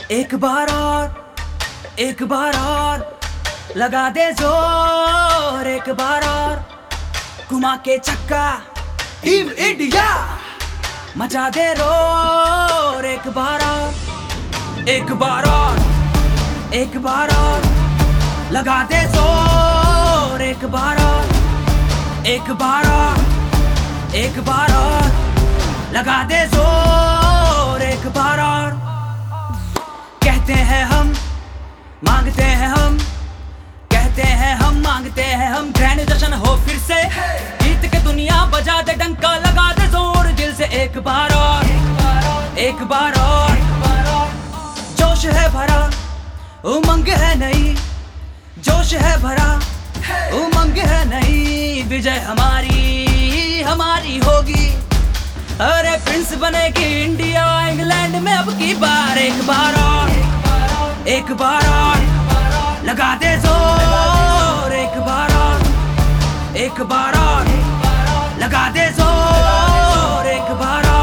एक बार और, एक बार और लगा दे जोर, एक बार और घुमा के चक्का टीम इंडिया मचा दे रोर। एक बार और, एक बार और, एक बार और लगा दे जोर, एक बार और, एक बार और, एक बार और लगा दे जोर, एक बार और। कहते हैं हम, मांगते हैं हम, कहते हैं हम, मांगते हैं हम, ग्रैंड जश्न हो फिर से, जीत के दुनिया बजा दे डंका, लगा दे जोर दिल से। एक बार और, एक बार और, जोश है भरा, उमंग है नई, जोश है भरा, उमंग है नई, विजय हमारी हमारी होगी, अरे प्रिंस बनेगी इंडिया इंग्लैंड में अब की बार। एक बार और, एक बार और लगा दे जोर, एक बार और, एक बार और लगा दे जोर, एक बार और।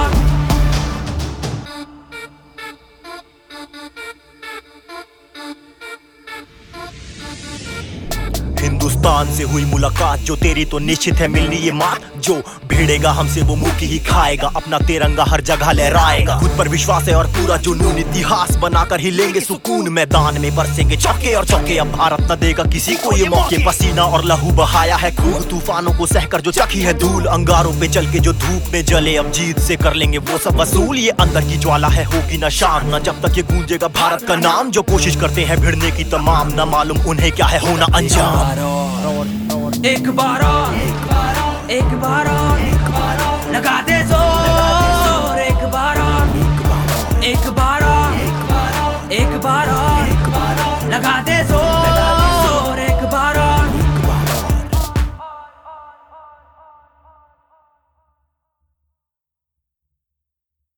हिंदुस्तान से हुई मुलाकात जो तेरी तो निश्चित है मिलनी ये मात, जो भिड़ेगा हमसे वो मुंह की ही खाएगा, अपना तिरंगा हर जगह लहराएगा। खुद पर विश्वास है और पूरा जुनून, इतिहास बनाकर ही लेंगे सुकून, मैदान में बरसेंगे छक्के और चौके, अब भारत न देगा किसी को ये मौके। पसीना और लहू बहाया है खूब, तूफानों को सहकर जो चखी है धूल, अंगारों पे चल के जो धूप में जले, अब जीत से कर लेंगे वो सब वसूल। ये अंदर की ज्वाला है होगी न शाम, न जब तक ये गूंजेगा भारत का नाम, जो कोशिश करते हैं भिड़ने की तमाम, न मालूम उन्हें क्या है होना अंजाम। एक बार और,